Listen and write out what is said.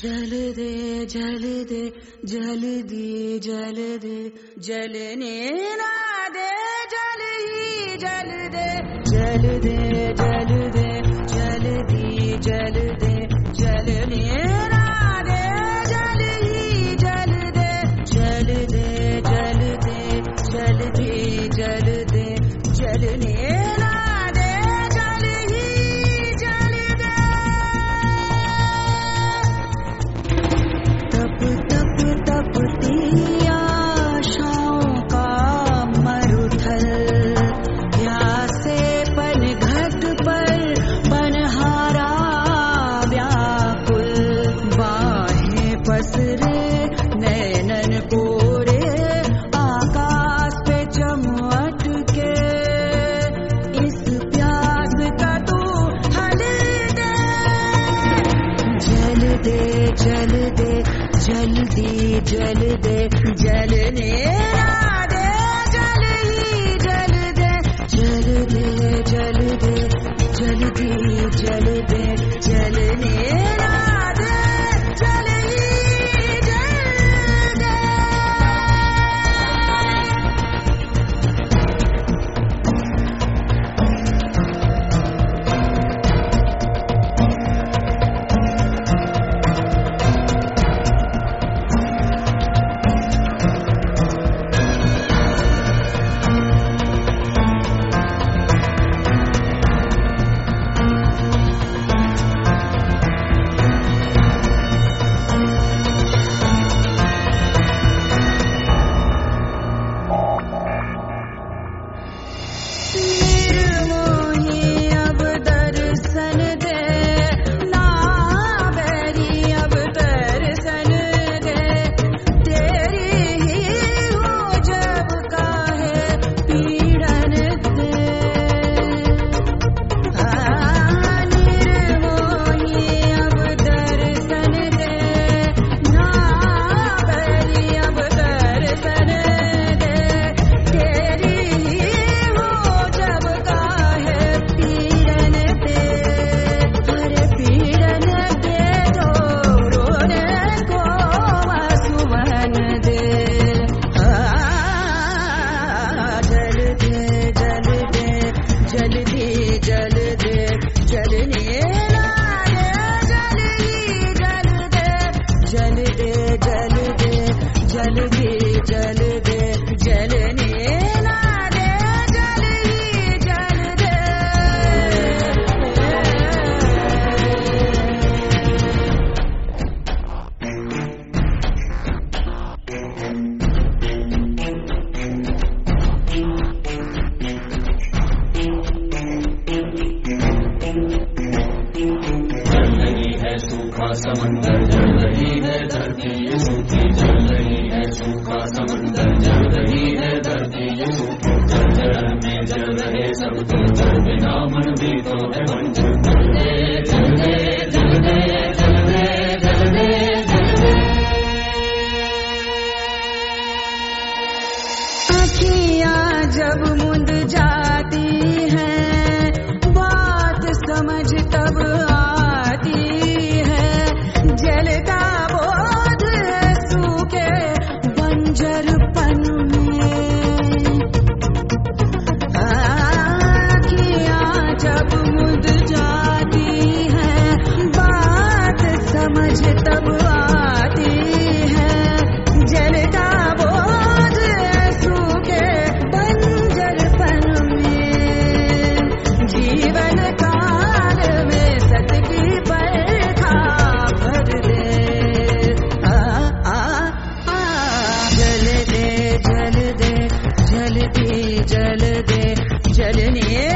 जल दे जल दे जल दिए जल दे जलने ना दे जल ही जल दे जल दे जल दे जल दिए जल दे जलने ना दे जल ही जल दे जल दे जल दे जल दिए जल दे जलने ना दे जल ही जल दे तप तप तपती आशाओं का मरुथल प्यासे पन घट पर पनहारा व्याकुल बाहें पसरे नैनन कोरे आकाश पे चमट के इस प्यास का तू हल दे जल दे जल दे जल दी जल दे जलने ना दे जल ही जल दे जल दे जल दे जल दी जल दे जलने ना दे जल ही जल दे समंदर जल रही है धरती ये सूखी जल रही है सूखा समंदर जल रही है धरती ये सूखी जल जल में जल रहे सब तो जल बिना मन भी तो है बंजर जल दे जल दे जल दे जल दे जल दे जल दे आँखियाँ जब मुंद जाती हैं बात समझ तब आती है जलता बोध है सूखे बंजरपन में आँखियाँ जब मुंद जाती हैं बात समझ तब आती है जलता बोध है सूखे बंजरपन में जीवन काल में सत की बरखा भर दे जल दे जल दे जल दे जलने